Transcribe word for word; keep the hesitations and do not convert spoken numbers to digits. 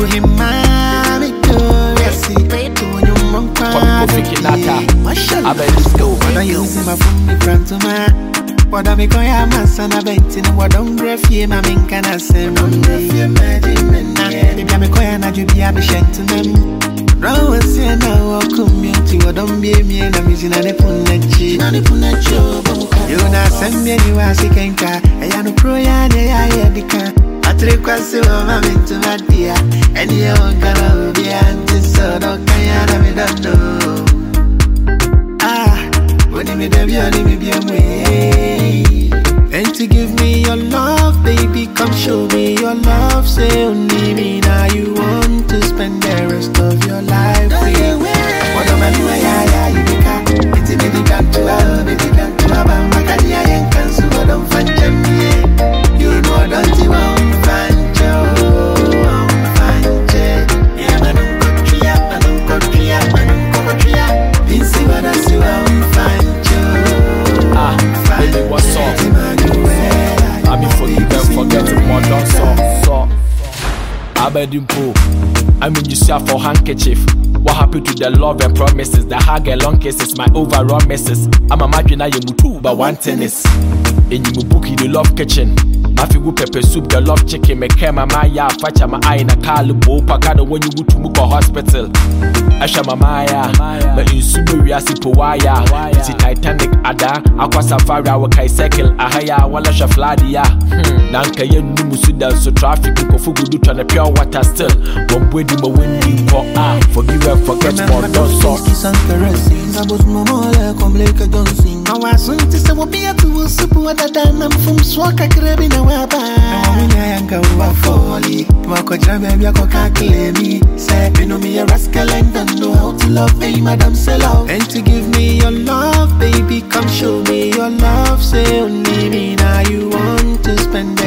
him, mommy, do see to you, monk. I bet let's go. When I use him, I put me front to my. What I make on your mass and I bet in what don't breath ye, my min can I say, don't breath ye, imagine, maybe I'm a coin, I do be a gentleman. Row and say now, community, what don't be me and I'm using a punachi. You not send me anywhere, I can't car. I am a pro, and I hear the car. I take a silver, I'm into my dear. And you won't go be anti, so don't care, I don't know. Ah. When you made a baby, be a way. And to give me your love, baby, come show me your love. Say only me now you want to spend the rest of your life with. What am I doing? Yeah, yeah, you become. It's a baby come to love, baby come to love. I'm a career and cancel. I don't find me. You know I don't even find you. I'm find you. Yeah, I don't go to ya, I don't go to ya, I don't go to ya. Didn't see what I see, I'm fine. Ah, baby, what's up? I mean, forgive and forget it, more don't so, so. I bet you pool. I mean, you see for handkerchief. What happened to the love and promises? The hug and long kisses, my overall misses. I'm a match now, you move but one tennis. And you book in the love kitchen. My figu pepper soup, the love chicken, me kema maya, facha my eye in a car, bo, pacado when you go to Muko hospital. Asha mamaya, me in Suburia Sipowaya, it's Titanic Ada, Aqua Safari, Wakai Cycle, Ahaya, Walasha Fladia. Nanka yen Numusuda, so traffic, Kofugu do turn a pure water still. One way do my windy for ah, forgive and forget more, don't talk. I was Momola, come like a dancing. I was going to say, what be a two super that I'm from Swaka Carabina. I am going to folly. Mako Jamia Coca me. Say, you know me a rascal and don't know how to love me, Madam Sellout. And to give me your love, baby, come show me your love. Say only me now you want to spend